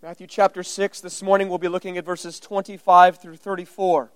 Matthew chapter 6, this morning we'll be looking at verses 25 through 34.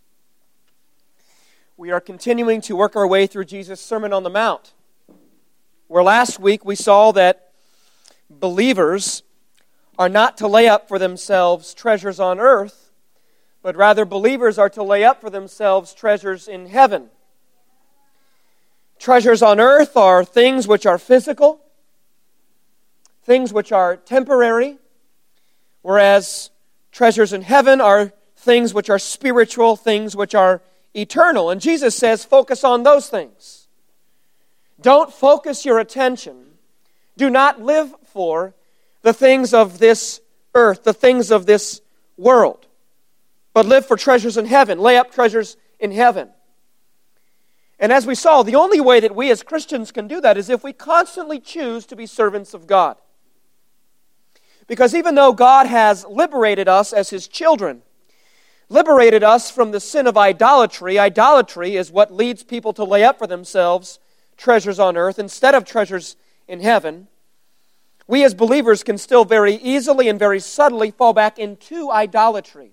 We are continuing to work our way through Jesus' Sermon on the Mount, where last week we saw that believers are not to lay up for themselves treasures on earth, but rather believers are to lay up for themselves treasures in heaven. Treasures on earth are things which are physical, things which are temporary, whereas treasures in heaven are things which are spiritual, things which are eternal. And Jesus says, focus on those things. Don't focus your attention. Do not live for the things of this earth, the things of this world, but live for treasures in heaven. Lay up treasures in heaven. And as we saw, the only way that we as Christians can do that is if we constantly choose to be servants of God. Because even though God has liberated us as His children, liberated us from the sin of idolatry, idolatry is what leads people to lay up for themselves treasures on earth instead of treasures in heaven, we as believers can still very easily and very subtly fall back into idolatry.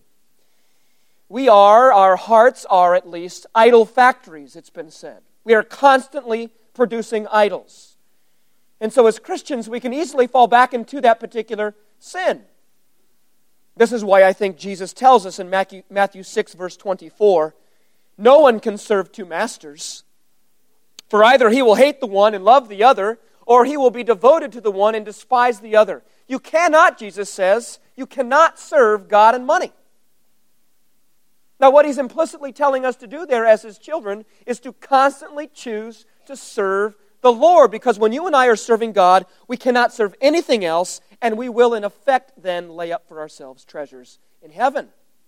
Our hearts are at least idol factories, it's been said. We are constantly producing idols. And so as Christians, we can easily fall back into that particular sin. This is why I think Jesus tells us in Matthew 6, verse 24, no one can serve two masters. For either he will hate the one and love the other, or he will be devoted to the one and despise the other. You cannot, Jesus says, you cannot serve God and money. Now what He's implicitly telling us to do there as His children is to constantly choose to serve the Lord, because when you and I are serving God, we cannot serve anything else, and we will in effect then lay up for ourselves treasures in heaven.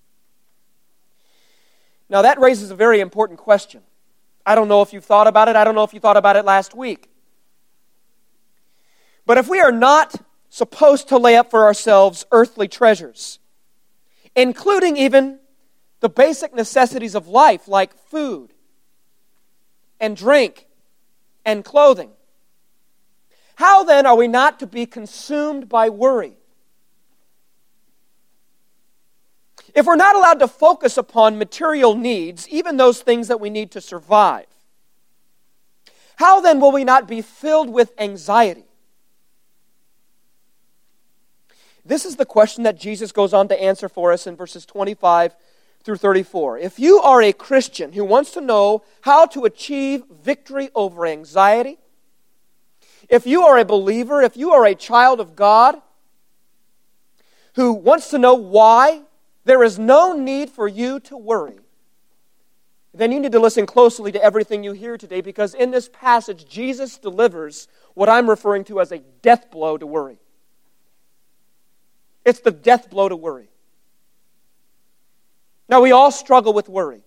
Now that raises a very important question. I don't know if you've thought about it. I don't know if you thought about it last week. But if we are not supposed to lay up for ourselves earthly treasures, including even the basic necessities of life like food and drink and clothing, how then are we not to be consumed by worry? If we're not allowed to focus upon material needs, even those things that we need to survive, how then will we not be filled with anxiety? This is the question that Jesus goes on to answer for us in verses 25 through 34. If you are a Christian who wants to know how to achieve victory over anxiety, if you are a believer, if you are a child of God who wants to know why there is no need for you to worry, then you need to listen closely to everything you hear today, because in this passage, Jesus delivers what I'm referring to as a death blow to worry. It's the death blow to worry. Now, we all struggle with worry.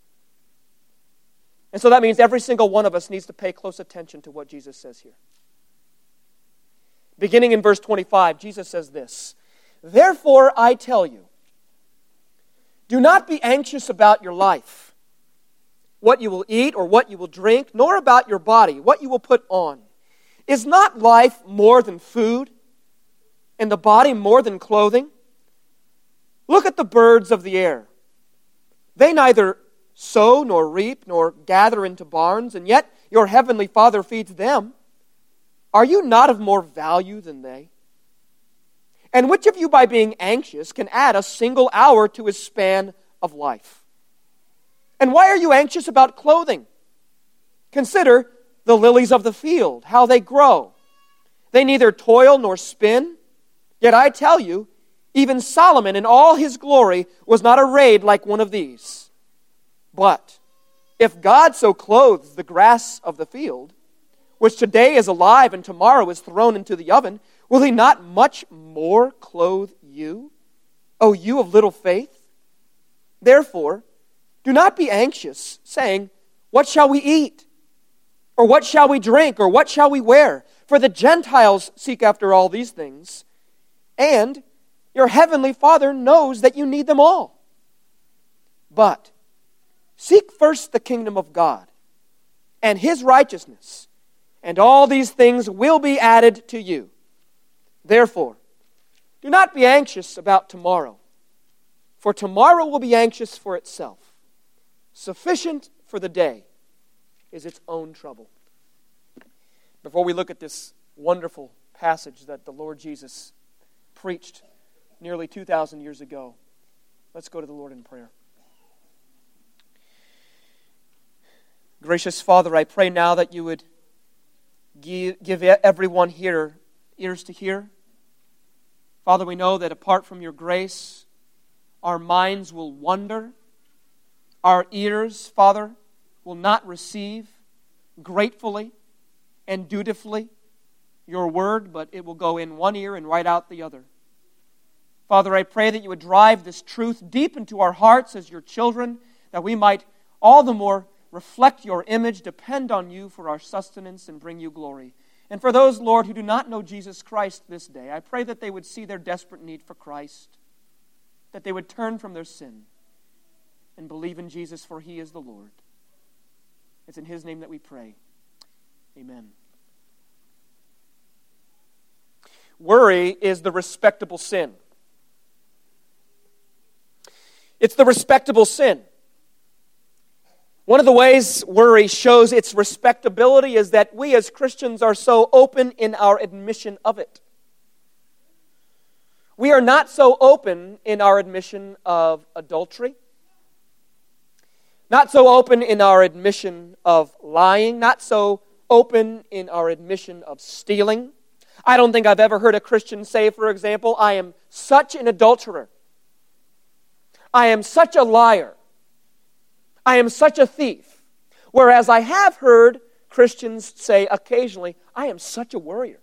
And so that means every single one of us needs to pay close attention to what Jesus says here. Beginning in verse 25, Jesus says this, "Therefore I tell you, do not be anxious about your life, what you will eat or what you will drink, nor about your body, what you will put on. Is not life more than food, and the body more than clothing? Look at the birds of the air. They neither sow nor reap nor gather into barns, and yet your heavenly Father feeds them. Are you not of more value than they? And which of you, by being anxious, can add a single hour to his span of life? And why are you anxious about clothing? Consider the lilies of the field, how they grow. They neither toil nor spin. Yet I tell you, even Solomon in all his glory was not arrayed like one of these. But if God so clothes the grass of the field, which today is alive and tomorrow is thrown into the oven, will He not much more clothe you, O you of little faith? Therefore, do not be anxious, saying, what shall we eat? Or what shall we drink? Or what shall we wear? For the Gentiles seek after all these things, and your heavenly Father knows that you need them all. But seek first the kingdom of God and His righteousness, and all these things will be added to you. Therefore, Do not be anxious about tomorrow, for tomorrow will be anxious for itself. Sufficient for the day is its own trouble. Before we look at this wonderful passage that the Lord Jesus preached nearly 2,000 years ago, let's go to the Lord in prayer. Gracious Father, I pray now that you would give everyone here ears to hear. Father, we know that apart from your grace, our minds will wander. Our ears, Father, will not receive gratefully and dutifully your word, but it will go in one ear and right out the other. Father, I pray that you would drive this truth deep into our hearts as your children, that we might all the more reflect your image, depend on you for our sustenance, and bring you glory. And for those, Lord, who do not know Jesus Christ this day, I pray that they would see their desperate need for Christ, that they would turn from their sin and believe in Jesus, for he is the Lord. It's in his name that we pray. Amen. Worry is the respectable sin. It's the respectable sin. One of the ways worry shows its respectability is that we as Christians are so open in our admission of it. We are not so open in our admission of adultery, not so open in our admission of lying, not so open in our admission of stealing. I don't think I've ever heard a Christian say, for example, I am such an adulterer. I am such a liar. I am such a thief. Whereas I have heard Christians say occasionally, I am such a worrier.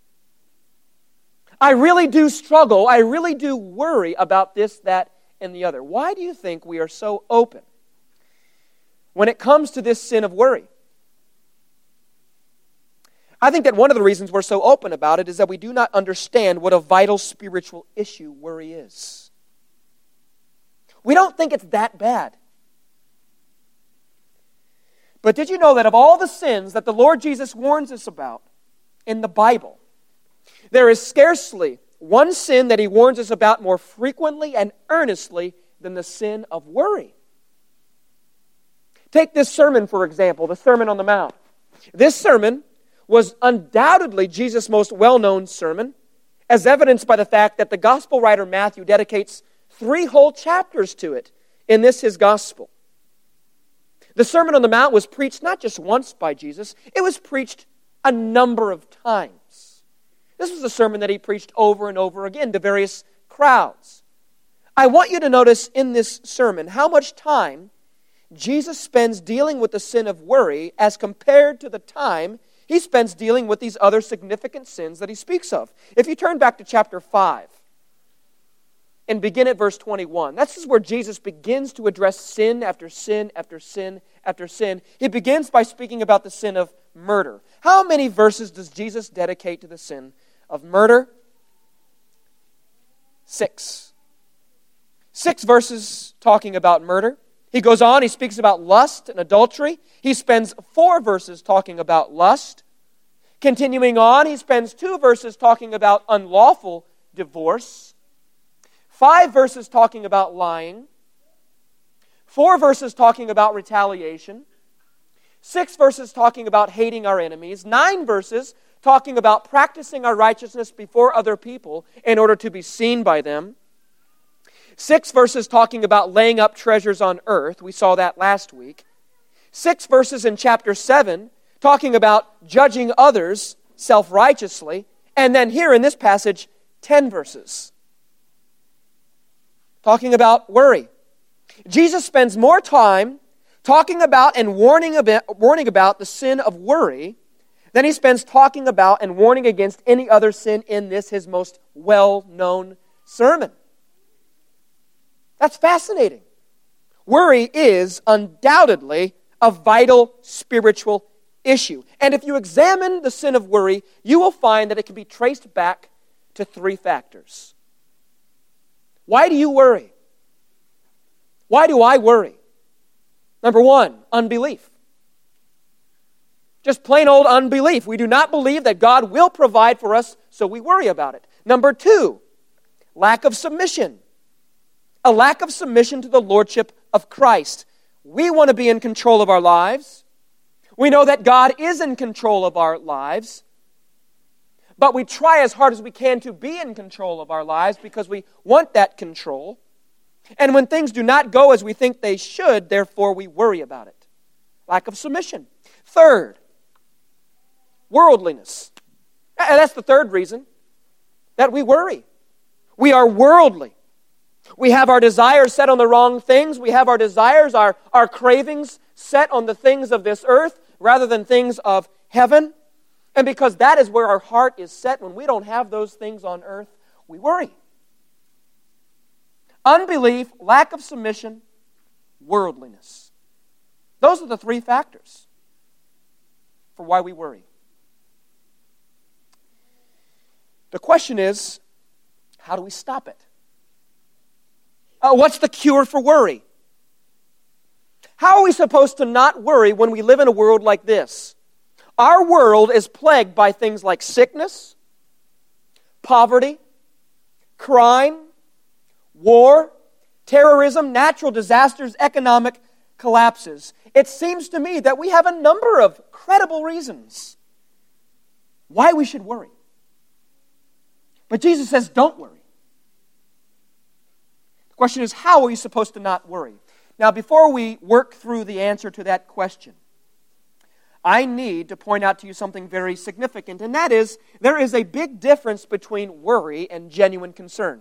I really do struggle. I really do worry about this, that, and the other. Why do you think we are so open when it comes to this sin of worry? I think that one of the reasons we're so open about it is that we do not understand what a vital spiritual issue worry is. We don't think it's that bad. But did you know that of all the sins that the Lord Jesus warns us about in the Bible, there is scarcely one sin that he warns us about more frequently and earnestly than the sin of worry? Take this sermon, for example, the Sermon on the Mount. This sermon was undoubtedly Jesus' most well-known sermon, as evidenced by the fact that the gospel writer Matthew dedicates 3 whole chapters to it in this his gospel. The Sermon on the Mount was preached not just once by Jesus, it was preached a number of times. This was a sermon that he preached over and over again to various crowds. I want you to notice in this sermon how much time Jesus spends dealing with the sin of worry as compared to the time he spends dealing with these other significant sins that he speaks of. If you turn back to chapter 5 and begin at verse 21, this is where Jesus begins to address sin after sin after sin after sin. He begins by speaking about the sin of murder. How many verses does Jesus dedicate to the sin of murder? 6. 6 verses talking about murder. He goes on, he speaks about lust and adultery. He spends 4 verses talking about lust. Continuing on, he spends 2 verses talking about unlawful divorce. 5 verses talking about lying. 4 verses talking about retaliation. 6 verses talking about hating our enemies. 9 verses talking about practicing our righteousness before other people in order to be seen by them. 6 verses talking about laying up treasures on earth. We saw that last week. 6 verses in chapter 7 talking about judging others self-righteously. And then here in this passage, 10 verses talking about worry. Jesus spends more time talking about and warning about the sin of worry than he spends talking about and warning against any other sin in this, his most well-known sermon. That's fascinating. Worry is undoubtedly a vital spiritual issue. And if you examine the sin of worry, you will find that it can be traced back to 3 factors. Why do you worry? Why do I worry? Number 1, unbelief. Just plain old unbelief. We do not believe that God will provide for us, so we worry about it. Number 2, lack of submission. A lack of submission to the lordship of Christ. We want to be in control of our lives. We know that God is in control of our lives. But we try as hard as we can to be in control of our lives because we want that control. And when things do not go as we think they should, therefore we worry about it. Lack of submission. Third, worldliness. And that's the third reason that we worry. We are worldly. We have our desires set on the wrong things. We have our desires, our cravings set on the things of this earth rather than things of heaven. And because that is where our heart is set, when we don't have those things on earth, we worry. Unbelief, lack of submission, worldliness. Those are the three factors for why we worry. The question is, how do we stop it? What's the cure for worry? How are we supposed to not worry when we live in a world like this? Our world is plagued by things like sickness, poverty, crime, war, terrorism, natural disasters, economic collapses. It seems to me that we have a number of credible reasons why we should worry. But Jesus says, don't worry. The question is, how are you supposed to not worry? Now, before we work through the answer to that question, I need to point out to you something very significant, and that is, there is a big difference between worry and genuine concern.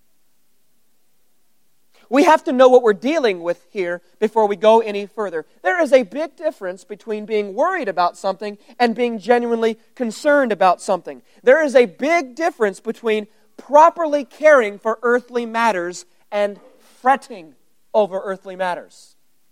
We have to know what we're dealing with here before we go any further. There is a big difference between being worried about something and being genuinely concerned about something. There is a big difference between properly caring for earthly matters and fretting over earthly matters.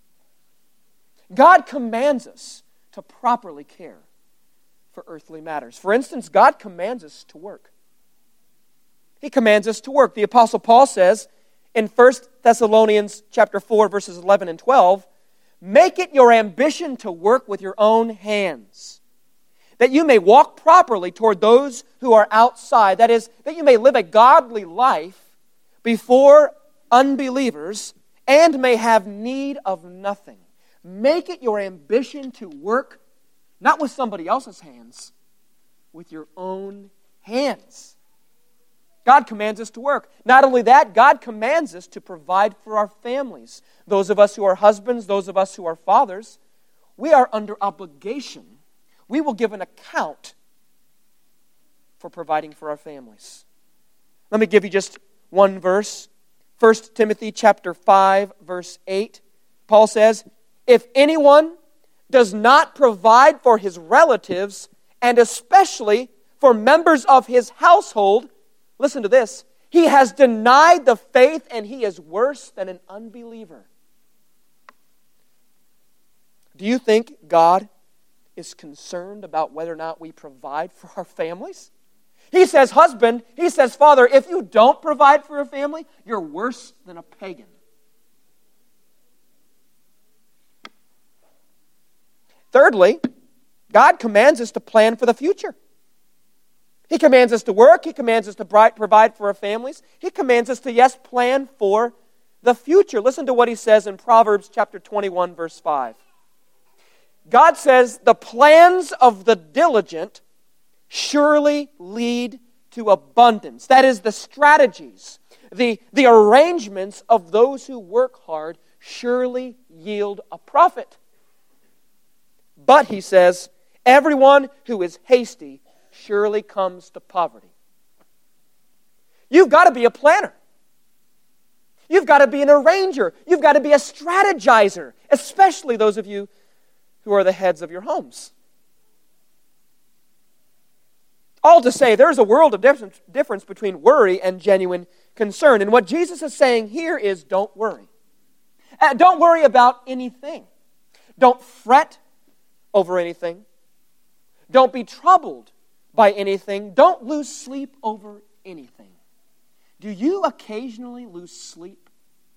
God commands us to properly care for earthly matters. For instance, God commands us to work. He commands us to work. The Apostle Paul says in 1 Thessalonians chapter 4, verses 11 and 12, make it your ambition to work with your own hands, that you may walk properly toward those who are outside. That is, that you may live a godly life before unbelievers and may have need of nothing. Make it your ambition to work, not with somebody else's hands, with your own hands. God commands us to work. Not only that, God commands us to provide for our families. Those of us who are husbands, those of us who are fathers, we are under obligation. We will give an account for providing for our families. Let me give you just one verse. 1 Timothy chapter 5, verse 8. Paul says, if anyone does not provide for his relatives, and especially for members of his household, listen to this, he has denied the faith and he is worse than an unbeliever. Do you think God is concerned about whether or not we provide for our families? He says, husband, he says, father, if you don't provide for your family, you're worse than a pagan. Thirdly, God commands us to plan for the future. He commands us to work. He commands us to provide for our families. He commands us to, yes, plan for the future. Listen to what he says in Proverbs chapter 21, verse 5. God says, the plans of the diligent surely lead to abundance. That is, the strategies, the arrangements of those who work hard surely yield a profit. But, he says, everyone who is hasty surely comes to poverty. You've got to be a planner. You've got to be an arranger. You've got to be a strategizer, especially those of you who are the heads of your homes. All to say, there's a world of difference between worry and genuine concern. And what Jesus is saying here is, don't worry. Don't worry about anything. Don't fret over anything. Don't be troubled by anything. Don't lose sleep over anything. Do you occasionally lose sleep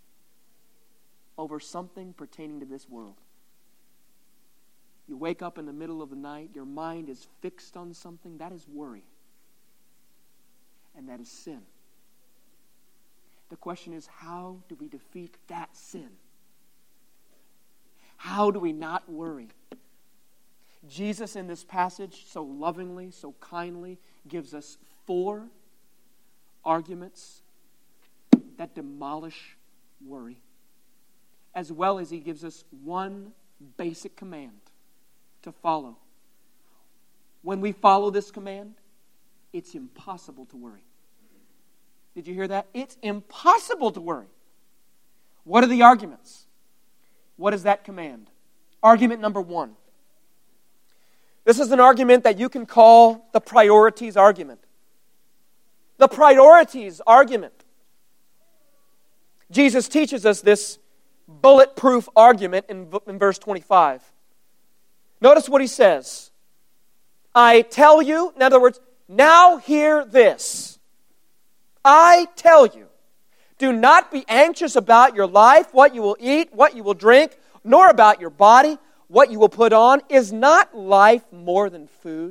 over something pertaining to this world? You wake up in the middle of the night, your mind is fixed on something, that is worry. And that is sin. The question is, how do we defeat that sin? How do we not worry? Jesus in this passage so lovingly, so kindly gives us 4 arguments that demolish worry, as well as he gives us one basic command to follow. When we follow this command, it's impossible to worry. Did you hear that? It's impossible to worry. What are the arguments? What is that command? Argument number 1. This is an argument that you can call the priorities argument. The priorities argument. Jesus teaches us this bulletproof argument in verse 25. Notice what he says. I tell you, in other words, now hear this. I tell you, do not be anxious about your life, what you will eat, what you will drink, nor about your body, what you will put on. Is not life more than food?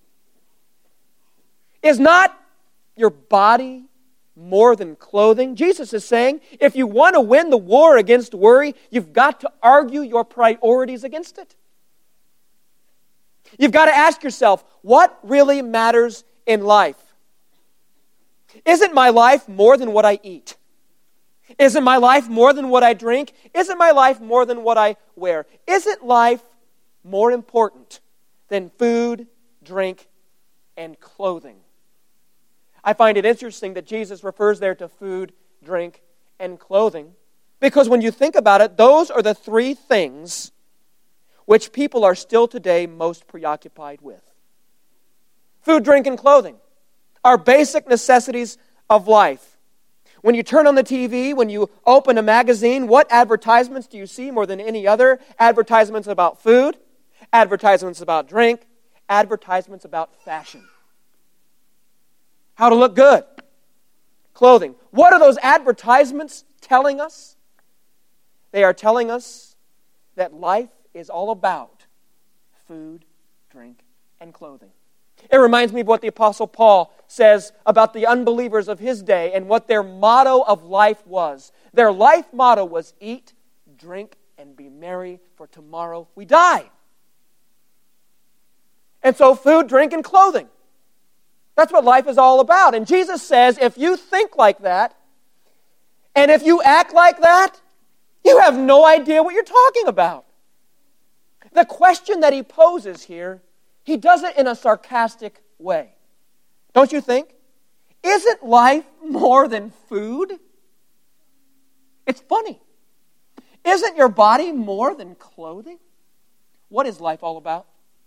Is not your body more than clothing? Jesus is saying, if you want to win the war against worry, you've got to argue your priorities against it. You've got to ask yourself, what really matters in life? Isn't my life more than what I eat? Isn't my life more than what I drink? Isn't my life more than what I wear? Isn't life more important than food, drink, and clothing? I find it interesting that Jesus refers there to food, drink, and clothing, because when you think about it, those are the 3 things which people are still today most preoccupied with. Food, drink, and clothing are basic necessities of life. When you turn on the TV, when you open a magazine, what advertisements do you see more than any other? Advertisements about food, advertisements about drink, advertisements about fashion. How to look good. Clothing. What are those advertisements telling us? They are telling us that life is all about food, drink, and clothing. It reminds me of what the Apostle Paul says about the unbelievers of his day and what their motto of life was. Their life motto was eat, drink, and be merry, for tomorrow we die. And so food, drink, and clothing. That's what life is all about. And Jesus says, if you think like that, and if you act like that, you have no idea what you're talking about. The question that he poses here, he does it in a sarcastic way. Don't you think? Isn't life more than food? It's funny. Isn't your body more than clothing? What is life all about?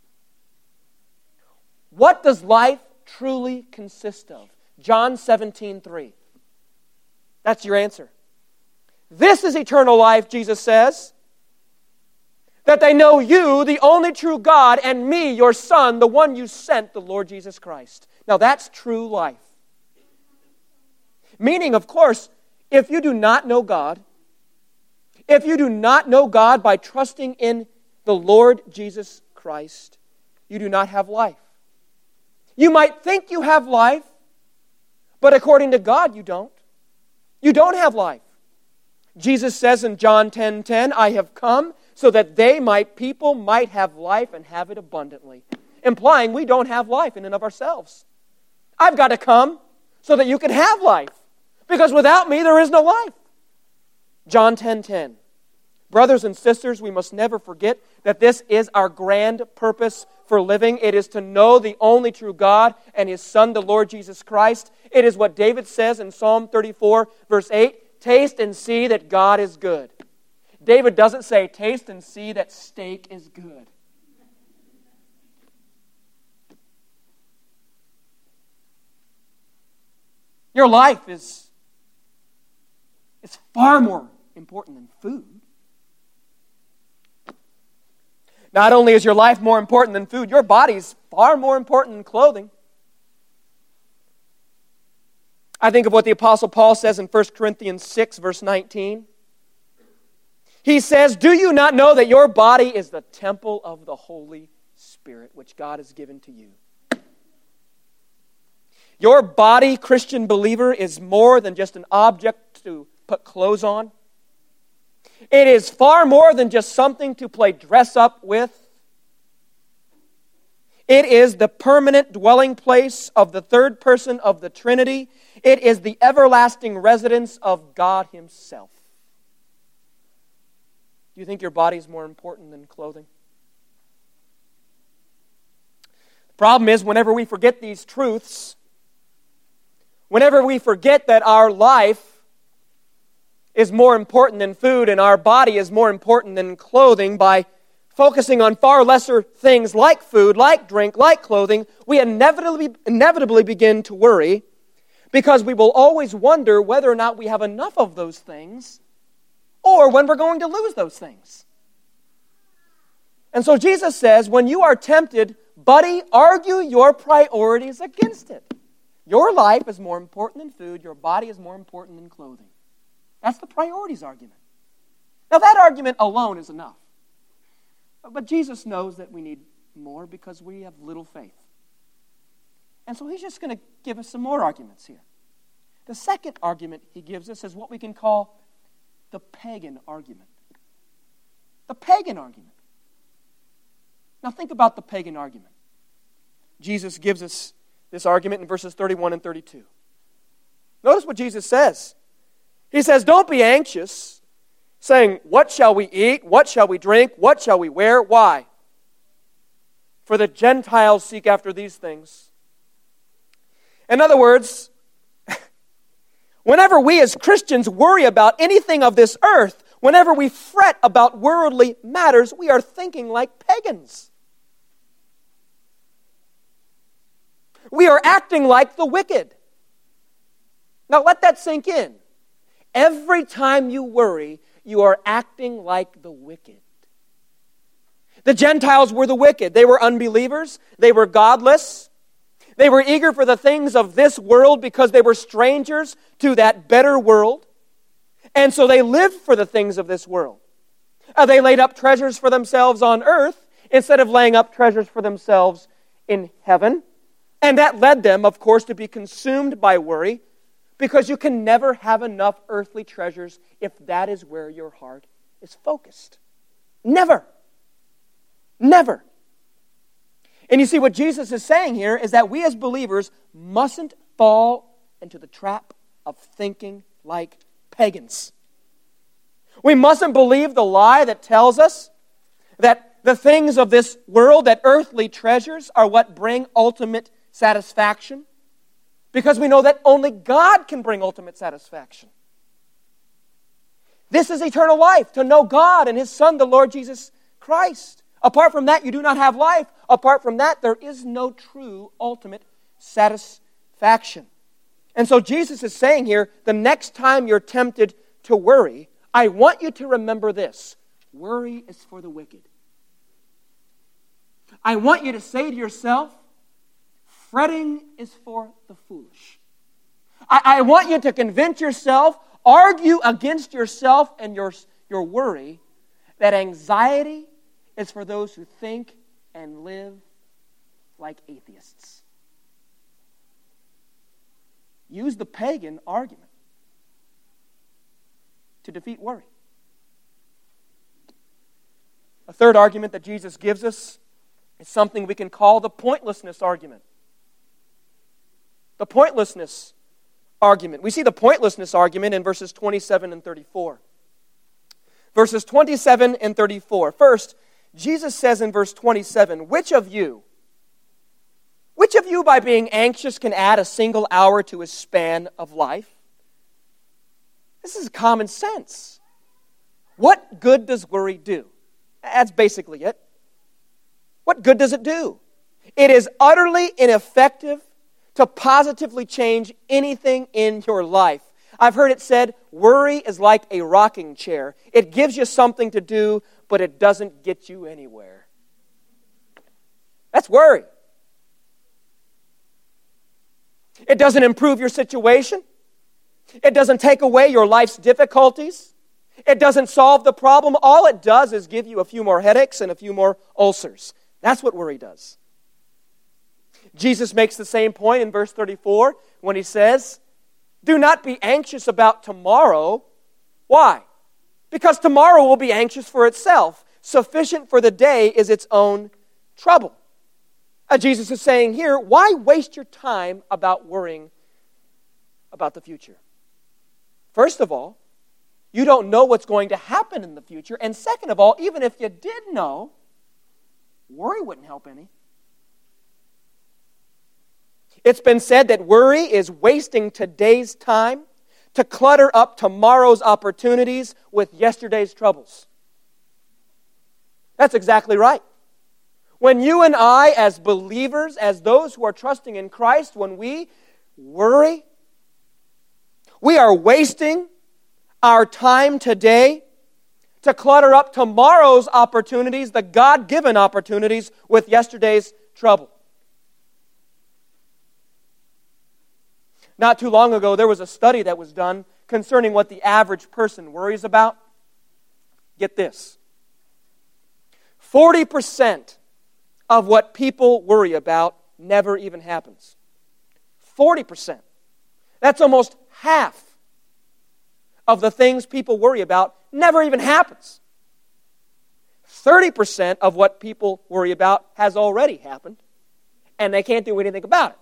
What does life truly consist of? John 17:3. That's your answer. This is eternal life, Jesus says, that they know you, the only true God, and me, your Son, the one you sent, the Lord Jesus Christ. Now that's true life. Meaning, of course, if you do not know God, if you do not know God by trusting in the Lord Jesus Christ, you do not have life. You might think you have life, but according to God, you don't. You don't have life. Jesus says in John 10:10, I have come so that people might have life and have it abundantly. Implying we don't have life in and of ourselves. I've got to come so that you can have life. Because without me, there is no life. John 10:10. Brothers and sisters, we must never forget that this is our grand purpose for living. It is to know the only true God and His Son, the Lord Jesus Christ. It is what David says in Psalm 34, verse 8, taste and see that God is good. David doesn't say, taste and see that steak is good. Your life is far more important than food. Not only is your life more important than food, your body is far more important than clothing. I think of what the Apostle Paul says in 1 Corinthians 6, verse 19. He says, do you not know that your body is the temple of the Holy Spirit, which God has given to you? Your body, Christian believer, is more than just an object to put clothes on. It is far more than just something to play dress up with. It is the permanent dwelling place of the third person of the Trinity. It is the everlasting residence of God Himself. Do you think your body is more important than clothing? The problem is, whenever we forget these truths, whenever we forget that our life is more important than food and our body is more important than clothing, by focusing on far lesser things like food, like drink, like clothing, we inevitably begin to worry, because we will always wonder whether or not we have enough of those things or when we're going to lose those things. And so Jesus says, when you are tempted, buddy, argue your priorities against it. Your life is more important than food. Your body is more important than clothing. That's the priorities argument. Now, that argument alone is enough. But Jesus knows that we need more because we have little faith. And so He's just going to give us some more arguments here. The second argument He gives us is what we can call the pagan argument. The pagan argument. Now, think about the pagan argument. Jesus gives us this argument in verses 31 and 32. Notice what Jesus says. He says, don't be anxious, saying, what shall we eat? What shall we drink? What shall we wear? Why? For the Gentiles seek after these things. In other words, whenever we as Christians worry about anything of this earth, whenever we fret about worldly matters, we are thinking like pagans. We are acting like the wicked. Now let that sink in. Every time you worry, you are acting like the wicked. The Gentiles were the wicked. They were unbelievers. They were godless. They were eager for the things of this world because they were strangers to that better world. And so they lived for the things of this world. They laid up treasures for themselves on earth instead of laying up treasures for themselves in heaven. And that led them, of course, to be consumed by worry, because you can never have enough earthly treasures if that is where your heart is focused. Never. Never. And you see, what Jesus is saying here is that we as believers mustn't fall into the trap of thinking like pagans. We mustn't believe the lie that tells us that the things of this world, that earthly treasures, are what bring ultimate satisfaction, because we know that only God can bring ultimate satisfaction. This is eternal life, to know God and His Son, the Lord Jesus Christ. Apart from that, you do not have life. Apart from that, there is no true ultimate satisfaction. And so Jesus is saying here, the next time you're tempted to worry, I want you to remember this. Worry is for the wicked. I want you to say to yourself, fretting is for the foolish. I want you to convince yourself, argue against yourself and your worry, that anxiety is for those who think and live like atheists. Use the pagan argument to defeat worry. A third argument that Jesus gives us is something we can call the pointlessness argument. The pointlessness argument. We see the pointlessness argument in verses 27 and 34. Verses 27 and 34. First, Jesus says in verse 27, which of you by being anxious can add a single hour to his span of life? This is common sense. What good does worry do? That's basically it. What good does it do? It is utterly ineffective to positively change anything in your life. I've heard it said, worry is like a rocking chair. It gives you something to do, but it doesn't get you anywhere. That's worry. It doesn't improve your situation. It doesn't take away your life's difficulties. It doesn't solve the problem. All it does is give you a few more headaches and a few more ulcers. That's what worry does. Jesus makes the same point in verse 34 when he says, "Do not be anxious about tomorrow." Why? Because tomorrow will be anxious for itself. Sufficient for the day is its own trouble. Jesus is saying here, why waste your time about worrying about the future? First of all, you don't know what's going to happen in the future. And second of all, even if you did know, worry wouldn't help any. It's been said that worry is wasting today's time to clutter up tomorrow's opportunities with yesterday's troubles. That's exactly right. When you and I, as believers, as those who are trusting in Christ, when we worry, we are wasting our time today to clutter up tomorrow's opportunities, the God-given opportunities, with yesterday's trouble. Not too long ago, there was a study that was done concerning what the average person worries about. Get this. 40% of what people worry about never even happens. 40%. That's almost half of the things people worry about never even happens. 30% of what people worry about has already happened, and they can't do anything about it.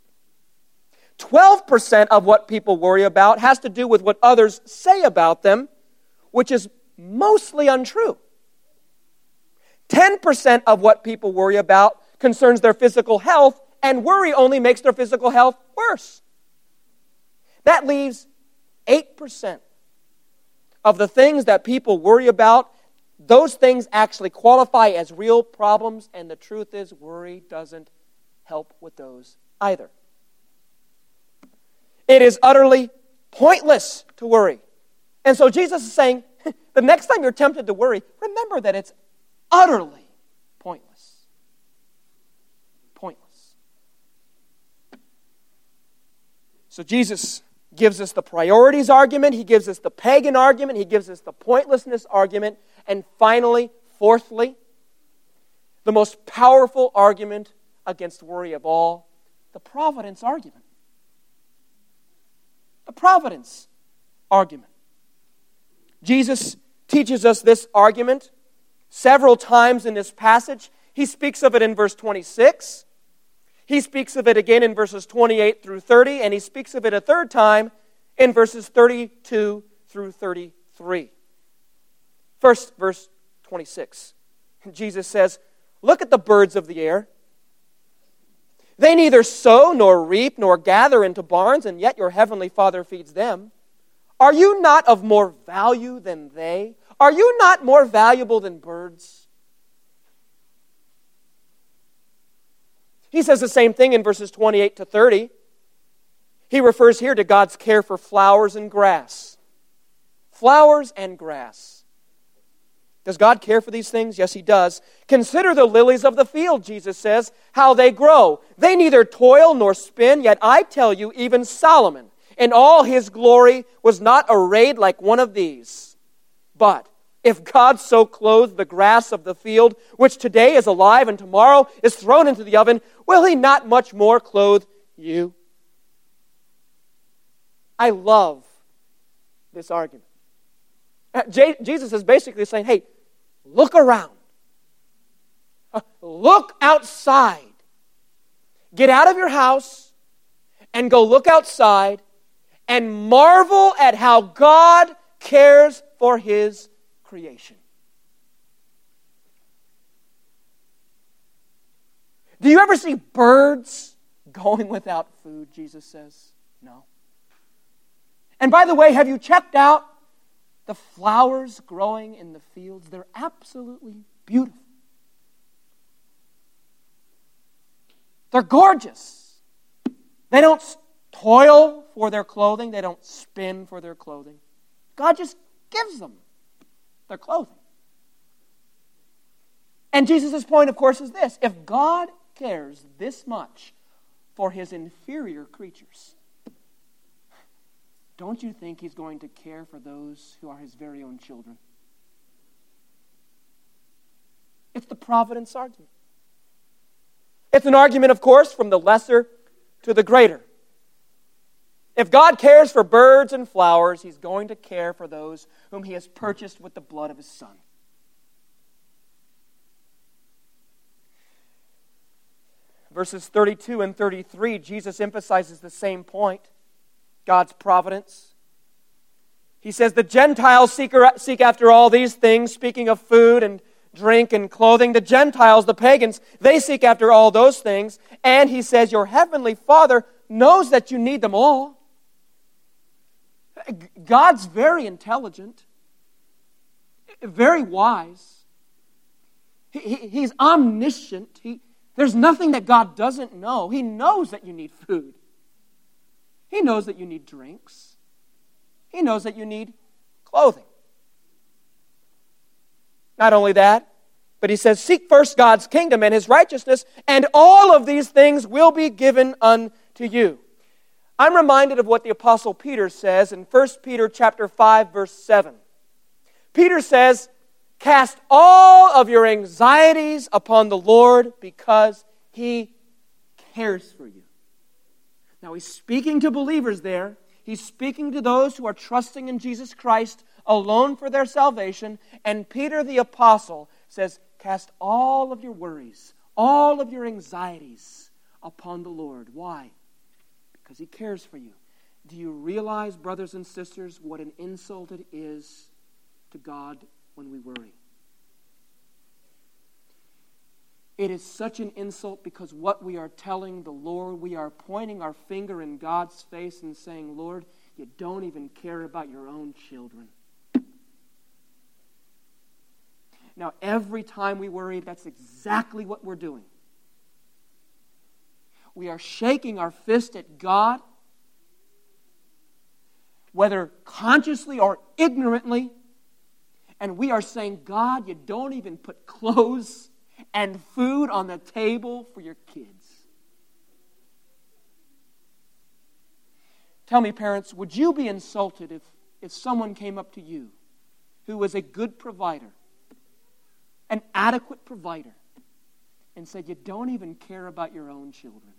12% of what people worry about has to do with what others say about them, which is mostly untrue. 10% of what people worry about concerns their physical health, and worry only makes their physical health worse. That leaves 8% of the things that people worry about. Those things actually qualify as real problems, and the truth is, worry doesn't help with those either. It is utterly pointless to worry. And so Jesus is saying, the next time you're tempted to worry, remember that it's utterly pointless. Pointless. So Jesus gives us the priorities argument, he gives us the pagan argument, he gives us the pointlessness argument, and finally, fourthly, the most powerful argument against worry of all, the providence argument. The providence argument. Jesus teaches us this argument several times in this passage. He speaks of it in verse 26. He speaks of it again in verses 28 through 30, and he speaks of it a third time in verses 32 through 33. First, verse 26. Jesus says, "Look at the birds of the air. They neither sow nor reap nor gather into barns, and yet your heavenly Father feeds them. Are you not of more value than they? Are you not more valuable than birds?" He says the same thing in verses 28 to 30. He refers here to God's care for flowers and grass. Flowers and grass. Does God care for these things? Yes, He does. "Consider the lilies of the field," Jesus says, "how they grow. They neither toil nor spin, yet I tell you, even Solomon, in all his glory, was not arrayed like one of these. But if God so clothed the grass of the field, which today is alive and tomorrow is thrown into the oven, will He not much more clothe you?" I love this argument. Jesus is basically saying, hey, look around. Look outside. Get out of your house and go look outside and marvel at how God cares for His creation. Do you ever see birds going without food, Jesus says? No. And by the way, have you checked out the flowers growing in the fields? They're absolutely beautiful. They're gorgeous. They don't toil for their clothing. They don't spin for their clothing. God just gives them their clothing. And Jesus' point, of course, is this. If God cares this much for His inferior creatures, don't you think He's going to care for those who are His very own children? It's the providence argument. It's an argument, of course, from the lesser to the greater. If God cares for birds and flowers, He's going to care for those whom He has purchased with the blood of His Son. Verses 32 and 33, Jesus emphasizes the same point, God's providence. He says, the Gentiles seek after all these things, speaking of food and drink and clothing. The Gentiles, the pagans, they seek after all those things. And He says, your heavenly Father knows that you need them all. God's very intelligent, very wise. He's omniscient. There's nothing that God doesn't know. He knows that you need food. He knows that you need drinks. He knows that you need clothing. Not only that, but He says, seek first God's kingdom and His righteousness, and all of these things will be given unto you. I'm reminded of what the Apostle Peter says in 1 Peter chapter 5, verse 7. Peter says, cast all of your anxieties upon the Lord because He cares for you. Now He's speaking to believers there. He's speaking to those who are trusting in Jesus Christ alone for their salvation. And Peter the Apostle says, cast all of your worries, all of your anxieties upon the Lord. Why? Because He cares for you. Do you realize, brothers and sisters, what an insult it is to God when we worry? It is such an insult because what we are telling the Lord, we are pointing our finger in God's face and saying, Lord, you don't even care about your own children. Now, every time we worry, that's exactly what we're doing. We are shaking our fist at God, whether consciously or ignorantly, and we are saying, God, you don't even put clothes and food on the table for your kids. Tell me, parents, would you be insulted if someone came up to you who was a good provider, an adequate provider, and said, you don't even care about your own children?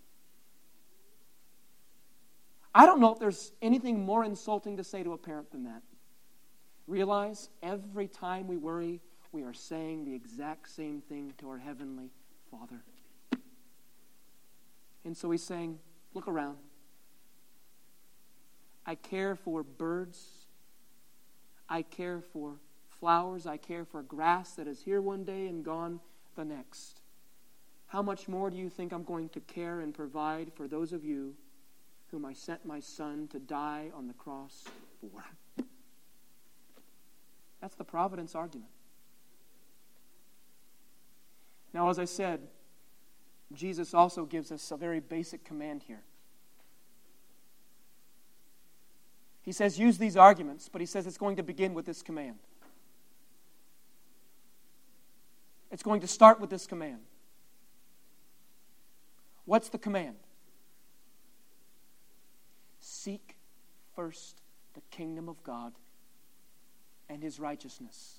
I don't know if there's anything more insulting to say to a parent than that. Realize every time we worry, we are saying the exact same thing to our Heavenly Father. And so He's saying, look around. I care for birds. I care for flowers. I care for grass that is here one day and gone the next. How much more do you think I'm going to care and provide for those of you whom I sent my Son to die on the cross for? That's the providence argument. Now, as I said, Jesus also gives us a very basic command here. He says, use these arguments, but He says it's going to begin with this command. It's going to start with this command. What's the command? Seek first the kingdom of God and His righteousness.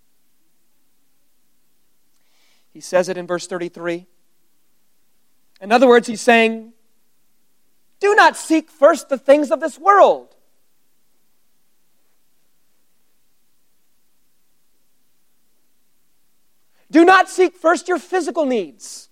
He says it in verse 33. In other words, He's saying, do not seek first the things of this world. Do not seek first your physical needs.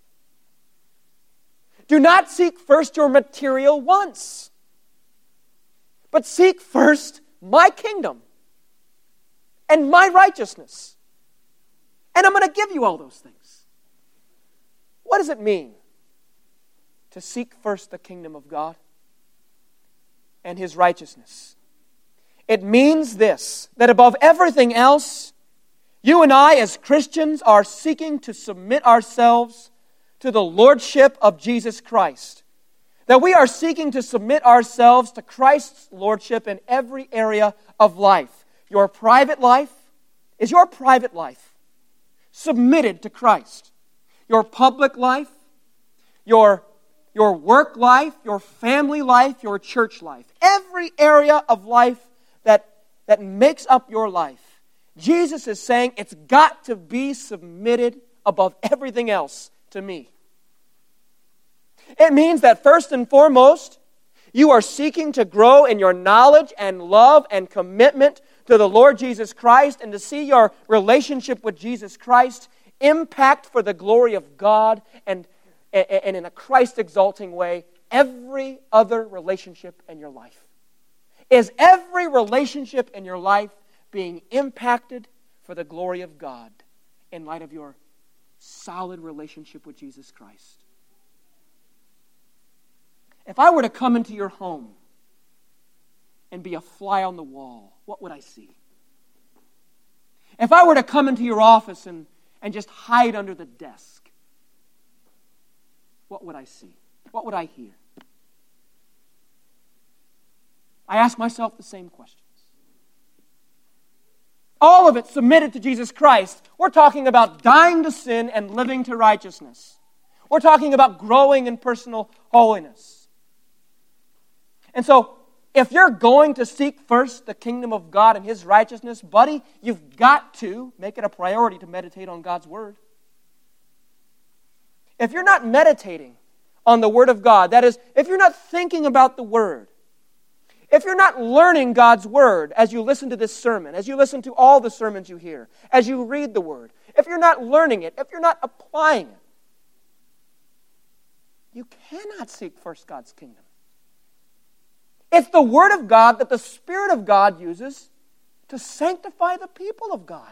Do not seek first your material wants. But seek first my kingdom and my righteousness. And I'm going to give you all those things. What does it mean to seek first the kingdom of God and His righteousness? It means this, that above everything else, you and I as Christians are seeking to submit ourselves to the lordship of Jesus Christ. That we are seeking to submit ourselves to Christ's lordship in every area of life. Your private life, is your private life submitted to Christ? Your public life, your work life, your family life, your church life, every area of life that makes up your life, Jesus is saying it's got to be submitted above everything else to me. It means that first and foremost, you are seeking to grow in your knowledge and love and commitment to the Lord Jesus Christ and to see your relationship with Jesus Christ impact for the glory of God and in a Christ-exalting way every other relationship in your life. Is every relationship in your life being impacted for the glory of God in light of your solid relationship with Jesus Christ? If I were to come into your home and be a fly on the wall, what would I see? If I were to come into your office and just hide under the desk, what would I see? What would I hear? I ask myself the same questions. All of it submitted to Jesus Christ. We're talking about dying to sin and living to righteousness. We're talking about growing in personal holiness. And so, if you're going to seek first the kingdom of God and His righteousness, buddy, you've got to make it a priority to meditate on God's Word. If you're not meditating on the Word of God, that is, if you're not thinking about the Word, if you're not learning God's Word as you listen to this sermon, as you listen to all the sermons you hear, as you read the Word, if you're not learning it, if you're not applying it, you cannot seek first God's kingdom. It's the Word of God that the Spirit of God uses to sanctify the people of God.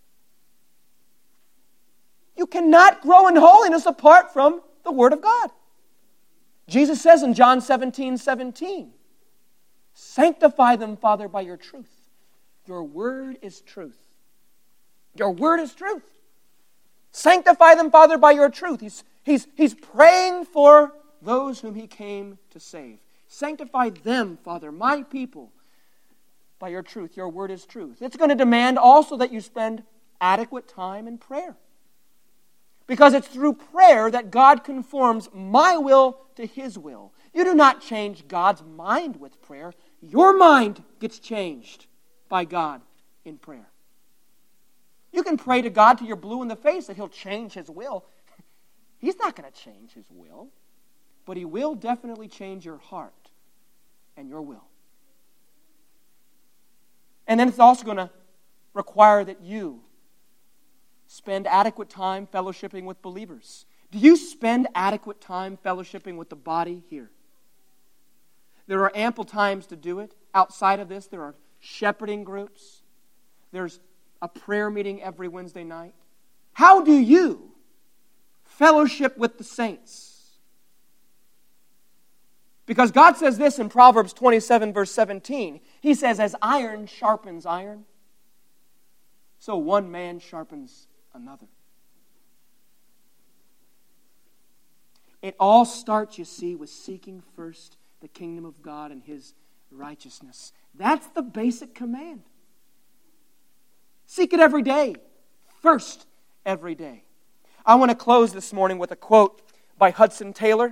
You cannot grow in holiness apart from the Word of God. Jesus says in John 17:17, sanctify them, Father, by your truth. Your Word is truth. Your Word is truth. Sanctify them, Father, by your truth. He's praying for those whom He came to save. Sanctify them, Father, my people, by your truth. Your Word is truth. It's going to demand also that you spend adequate time in prayer. Because it's through prayer that God conforms my will to His will. You do not change God's mind with prayer. Your mind gets changed by God in prayer. You can pray to God till you're blue in the face that He'll change His will. He's not going to change His will. But He will definitely change your heart and your will. And then it's also going to require that you spend adequate time fellowshipping with believers. Do you spend adequate time fellowshipping with the body here? There are ample times to do it. Outside of this, there are shepherding groups. There's a prayer meeting every Wednesday night. How do you fellowship with the saints? Because God says this in Proverbs 27, verse 17. He says, as iron sharpens iron, so one man sharpens another. It all starts, you see, with seeking first the kingdom of God and His righteousness. That's the basic command. Seek it every day. First, every day. I want to close this morning with a quote by Hudson Taylor.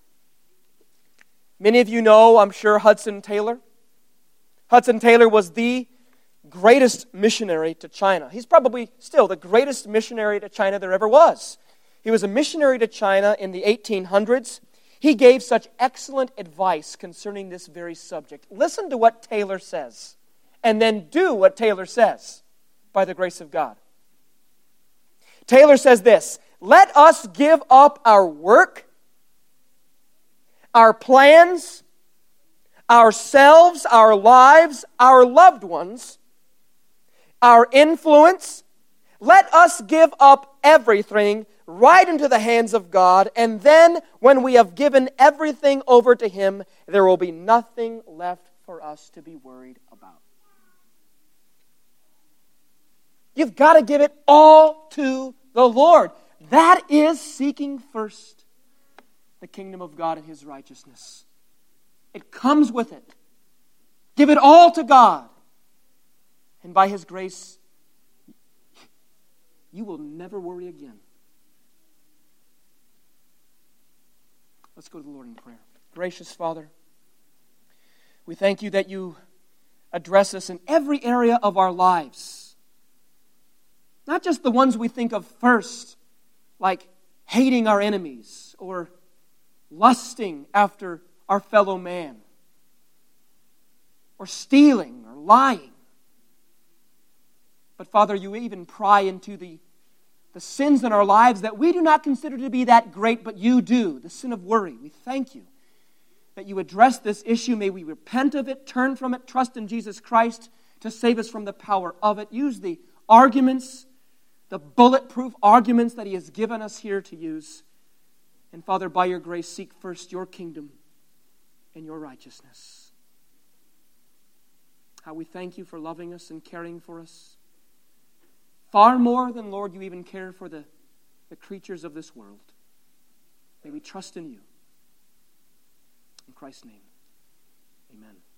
Many of you know, I'm sure, Hudson Taylor. Hudson Taylor was the greatest missionary to China. He's probably still the greatest missionary to China there ever was. He was a missionary to China in the 1800s. He gave such excellent advice concerning this very subject. Listen to what Taylor says, and then do what Taylor says, by the grace of God. Taylor says this, let us give up our work, our plans, ourselves, our lives, our loved ones, our influence. Let us give up everything right into the hands of God, and then when we have given everything over to Him, there will be nothing left for us to be worried about. You've got to give it all to the Lord. That is seeking first the kingdom of God and His righteousness. It comes with it. Give it all to God. And by His grace, you will never worry again. Let's go to the Lord in prayer. Gracious Father, we thank You that You address us in every area of our lives. Not just the ones we think of first, like hating our enemies or lusting after our fellow man, or stealing, or lying. But Father, you even pry into the sins in our lives that we do not consider to be that great, but you do. The sin of worry. We thank you that you address this issue. May we repent of it, turn from it, trust in Jesus Christ to save us from the power of it. Use the arguments, the bulletproof arguments that He has given us here to use. And Father, by your grace, seek first your kingdom and your righteousness. How we thank you for loving us and caring for us. Far more than, Lord, you even care for the creatures of this world. May we trust in you. In Christ's name, amen.